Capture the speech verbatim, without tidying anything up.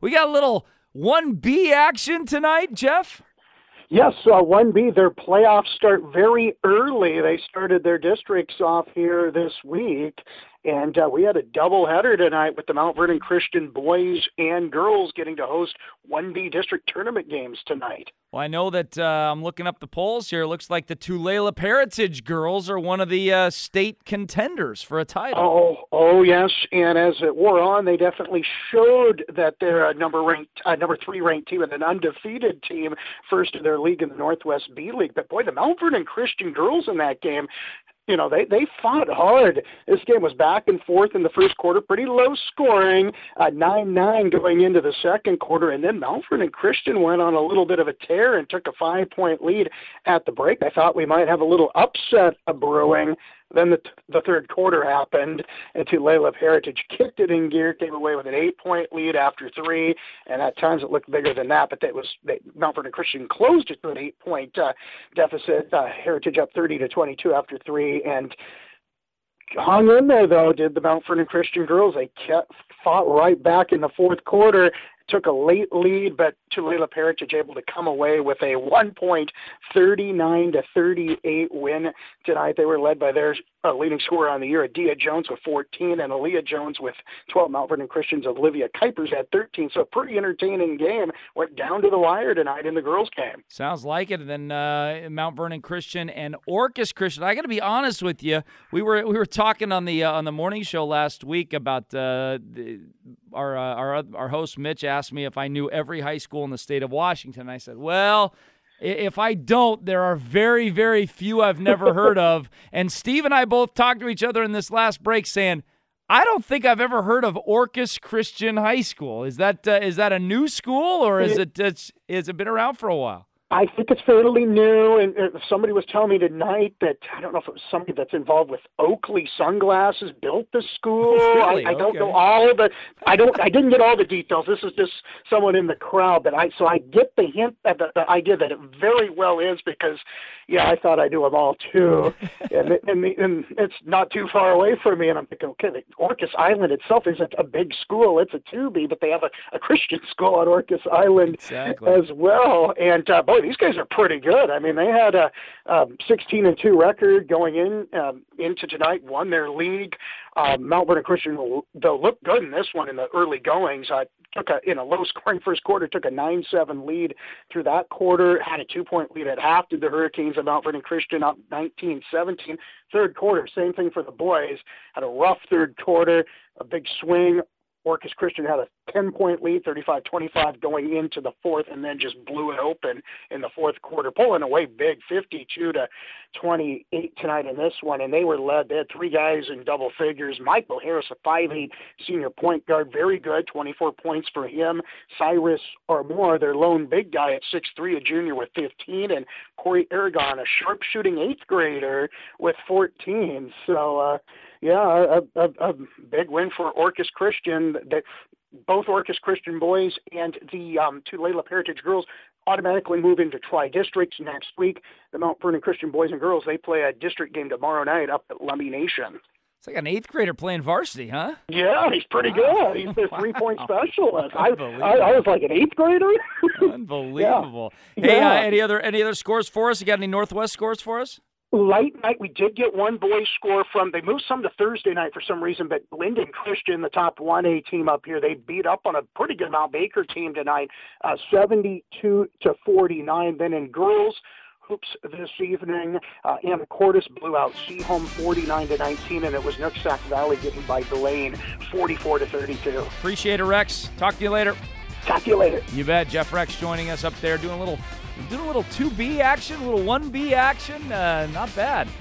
we got a little one B action tonight, Jeff? Yes, uh, one B, their playoffs start very early. They started their districts off here this week, and uh, we had a doubleheader tonight with the Mount Vernon Christian boys and girls getting to host one B district tournament games tonight. Well, I know that uh, I'm looking up the polls here. It looks like the Tulalip Heritage girls are one of the uh, state contenders for a title. Oh, oh yes, and as it wore on, they definitely showed that they're a number ranked, uh, number three ranked team and an undefeated team, first in their league in the Northwest B League. But boy, the Mount Vernon Christian girls in that game, you know, they, they fought hard. This game was back and forth in the first quarter, pretty low scoring, uh, nine nine going into the second quarter, and then Mount Vernon Christian went on a little bit of a tear and took a five-point lead at the break. I thought we might have a little upset a brewing. Then the, the third quarter happened, and Tulalip Heritage kicked it in gear, came away with an eight-point lead after three, and at times it looked bigger than that, but that was they, Mount Vernon Christian closed it to an eight-point uh, deficit. Uh, Heritage up thirty to twenty-two after three, and hung in there, though, did the Mount Vernon Christian girls. They kept, fought right back in the fourth quarter, took a late lead, but Tulalip Heritage able to come away with a one-point thirty-nine to thirty-eight win tonight. They were led by their uh, leading scorer on the year, Adia Jones, with fourteen, and Aaliyah Jones with twelve. Mount Vernon Christian's Olivia Kuipers had thirteen. So a pretty entertaining game. Went down to the wire tonight in the girls' game. Sounds like it. And then uh, Mount Vernon Christian and Orcas Christian. I got to be honest with you. We were we were talking on the uh, on the morning show last week about uh, the, our uh, our our host Mitch asked me if I knew every high school in the state of Washington. I said, well, if I don't, there are very, very few I've never heard of. And Steve and I both talked to each other in this last break saying, I don't think I've ever heard of Orcas Christian High School. Is that uh, is that a new school, or is it it's, is it been around for a while? I think it's fairly new, and somebody was telling me tonight that, I don't know if it was somebody that's involved with Oakley Sunglasses built the school. Really? I, I don't Okay. know all the, I don't, I didn't get all the details. This is just someone in the crowd, but I, so I get the hint, that the, the idea that it very well is, because, yeah, I thought I knew them all too, and, and, the, and it's not too far away from me, and I'm thinking, okay, the Orcas Island itself isn't a big school, it's a two B, but they have a, a Christian school on Orcas Island Exactly. as well, and uh, boy, these guys are pretty good. I mean, they had a um, sixteen and two record going in um, into tonight, won their league. Um, Mount Vernon Christian, they'll look good in this one in the early goings. Uh, took a in a low-scoring first quarter, took a nine seven lead through that quarter, had a two-point lead at half. Did the Hurricanes of Mount Vernon Christian up nineteen seventeen. Third quarter, same thing for the boys. Had a rough third quarter, a big swing. Orcas Christian had a ten-point lead, thirty-five twenty-five going into the fourth, and then just blew it open in the fourth quarter, pulling away big, fifty-two to twenty-eight tonight in this one. And they were led. They had three guys in double figures. Michael Harris, a five eight senior point guard, very good, twenty-four points for him. Cyrus Armour, their lone big guy at six three, a junior with fifteen, and Corey Aragon, a sharp-shooting eighth grader with fourteen. So, uh, yeah, a, a, a big win for Orcas Christian. That both Orcas Christian boys and the um, Tulalip Heritage girls automatically move into tri-districts next week. The Mount Vernon Christian boys and girls, they play a district game tomorrow night up at Lummi Nation. It's like an eighth grader playing varsity, huh? Yeah, he's pretty Wow. good. He's their three-point Wow. specialist. I, Unbelievable. I, I was like an eighth grader. Unbelievable. Yeah. Hey, Yeah. uh, any other any other scores for us? You got any Northwest scores for us? Late night, we did get one boys score from, they moved some to Thursday night for some reason, but Linden Christian, the top one A team up here, they beat up on a pretty good Mount Baker team tonight, uh, seventy-two to forty-nine. Then in girls hoops this evening, uh, Anacortes blew out Seaholm forty-nine to nineteen, and it was Nooksack Valley getting by Delane forty-four to thirty-two. Appreciate it, Rex. Talk to you later. Talk to you later. You bet. Jeff Rex joining us up there doing a little doing a little two B action, a little one B action. Uh, not bad.